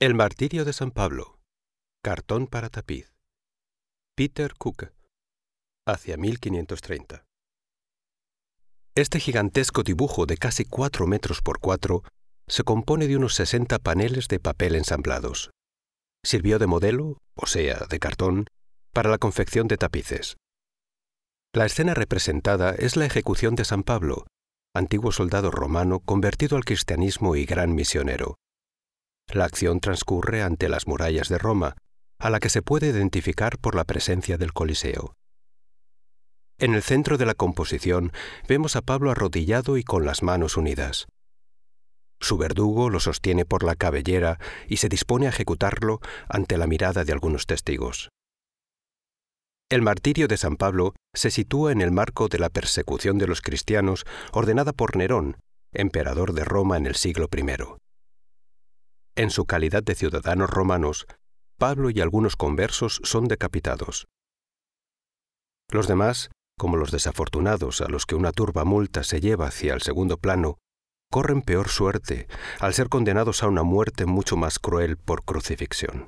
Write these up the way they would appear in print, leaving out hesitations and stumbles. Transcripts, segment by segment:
El martirio de San Pablo. Cartón para tapiz. Peter Cook. Hacia 1530. Este gigantesco dibujo de casi 4 metros por 4 se compone de unos 60 paneles de papel ensamblados. Sirvió de modelo, o sea, de cartón, para la confección de tapices. La escena representada es la ejecución de San Pablo, antiguo soldado romano convertido al cristianismo y gran misionero. La acción transcurre ante las murallas de Roma, a la que se puede identificar por la presencia del Coliseo. En el centro de la composición vemos a Pablo arrodillado y con las manos unidas. Su verdugo lo sostiene por la cabellera y se dispone a ejecutarlo ante la mirada de algunos testigos. El martirio de San Pablo se sitúa en el marco de la persecución de los cristianos ordenada por Nerón, emperador de Roma en el siglo I. En su calidad de ciudadanos romanos, Pablo y algunos conversos son decapitados. Los demás, como los desafortunados a los que una turba multa se lleva hacia el segundo plano, corren peor suerte al ser condenados a una muerte mucho más cruel por crucifixión.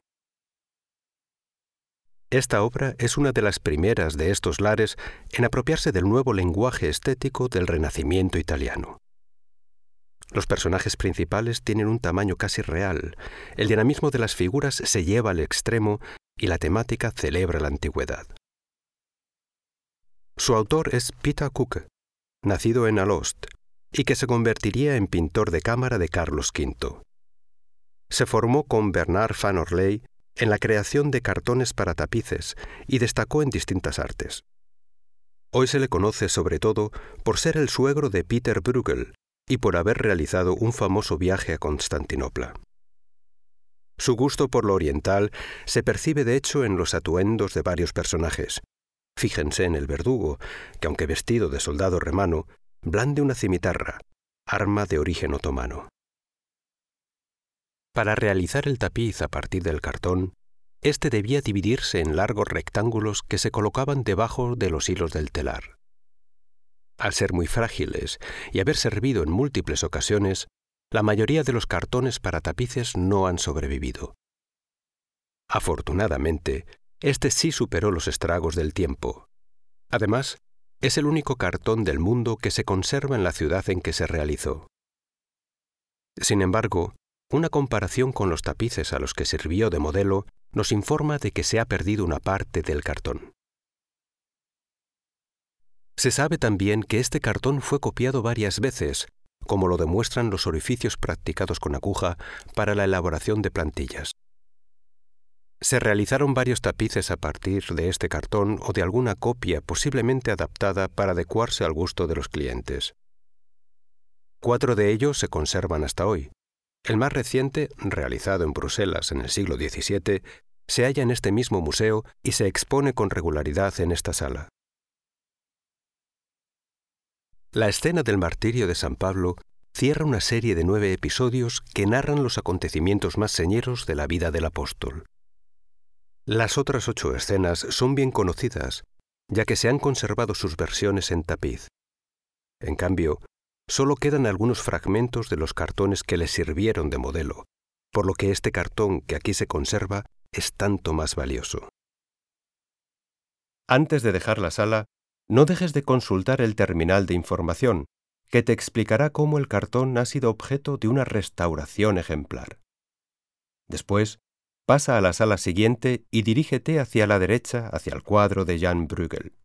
Esta obra es una de las primeras de estos lares en apropiarse del nuevo lenguaje estético del Renacimiento italiano. Los personajes principales tienen un tamaño casi real, el dinamismo de las figuras se lleva al extremo y la temática celebra la antigüedad. Su autor es Peter Cook, nacido en Alost, y que se convertiría en pintor de cámara de Carlos V. Se formó con Bernard van Orley en la creación de cartones para tapices y destacó en distintas artes. Hoy se le conoce sobre todo por ser el suegro de Peter Bruegel y por haber realizado un famoso viaje a Constantinopla. Su gusto por lo oriental se percibe de hecho en los atuendos de varios personajes. Fíjense en el verdugo, que aunque vestido de soldado romano, blande una cimitarra, arma de origen otomano. Para realizar el tapiz a partir del cartón, este debía dividirse en largos rectángulos que se colocaban debajo de los hilos del telar. Al ser muy frágiles y haber servido en múltiples ocasiones, la mayoría de los cartones para tapices no han sobrevivido. Afortunadamente, este sí superó los estragos del tiempo. Además, es el único cartón del mundo que se conserva en la ciudad en que se realizó. Sin embargo, una comparación con los tapices a los que sirvió de modelo nos informa de que se ha perdido una parte del cartón. Se sabe también que este cartón fue copiado varias veces, como lo demuestran los orificios practicados con aguja para la elaboración de plantillas. Se realizaron varios tapices a partir de este cartón o de alguna copia posiblemente adaptada para adecuarse al gusto de los clientes. 4 de ellos se conservan hasta hoy. El más reciente, realizado en Bruselas en el siglo XVII, se halla en este mismo museo y se expone con regularidad en esta sala. La escena del martirio de San Pablo cierra una serie de 9 episodios que narran los acontecimientos más señeros de la vida del apóstol. Las otras 8 escenas son bien conocidas, ya que se han conservado sus versiones en tapiz. En cambio, solo quedan algunos fragmentos de los cartones que le sirvieron de modelo, por lo que este cartón que aquí se conserva es tanto más valioso. Antes de dejar la sala, no dejes de consultar el terminal de información, que te explicará cómo el cartón ha sido objeto de una restauración ejemplar. Después, pasa a la sala siguiente y dirígete hacia la derecha hacia el cuadro de Jan Bruegel.